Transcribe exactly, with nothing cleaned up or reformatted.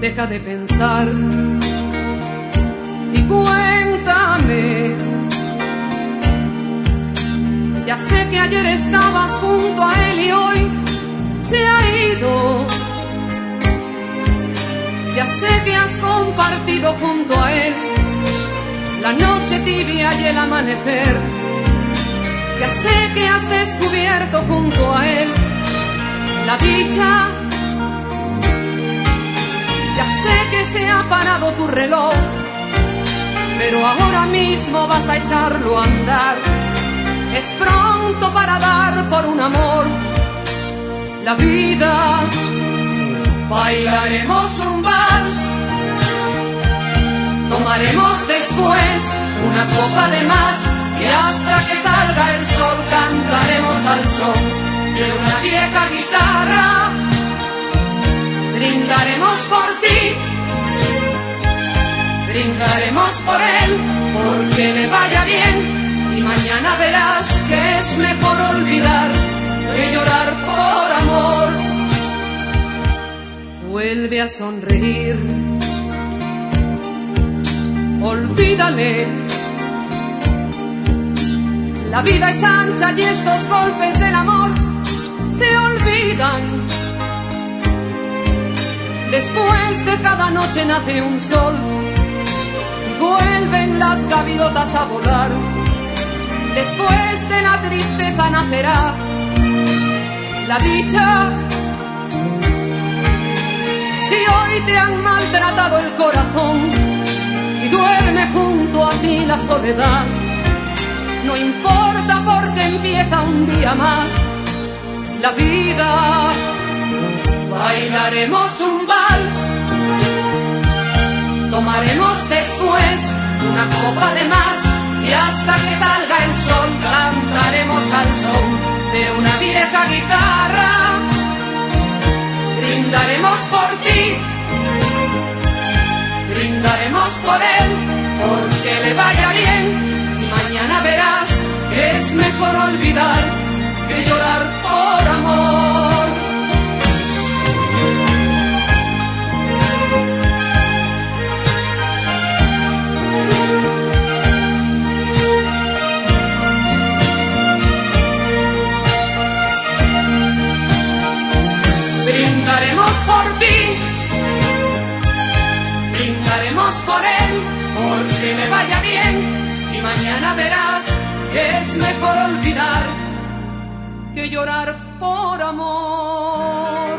deja de pensar y cuéntame. Ya sé que ayer estabas junto a él y hoy se ha ido. Ya sé que has compartido junto a él la noche tibia y el amanecer. Ya sé que has descubierto junto a él la dicha. Ya sé que se ha parado tu reloj, pero ahora mismo vas a echarlo a andar. Es pronto para dar por un amor la vida. Bailaremos un vals, tomaremos después una copa de más y hasta que salga el sol cantaremos al son de una vieja guitarra. Brindaremos por ti, brindaremos por él, porque le vaya bien y mañana verás que es mejor olvidar que llorar por amor. Vuelve a sonreír, olvídale. La vida es ancha y estos golpes del amor se olvidan. Después de cada noche nace un sol, vuelven las gaviotas a volar. Después de la tristeza nacerá la dicha. Si hoy te han maltratado el corazón y duerme junto a ti la soledad, no importa porque empieza un día más la vida. Bailaremos un vals, tomaremos después una copa de más y hasta que salga el sol cantaremos al son de una vieja guitarra. Brindaremos por ti, brindaremos por él, porque le vaya bien y mañana verás que es mejor olvidar que llorar por amor. Brindaremos por ti, brindaremos por él, porque le vaya bien y mañana verás que es mejor olvidar que llorar por amor.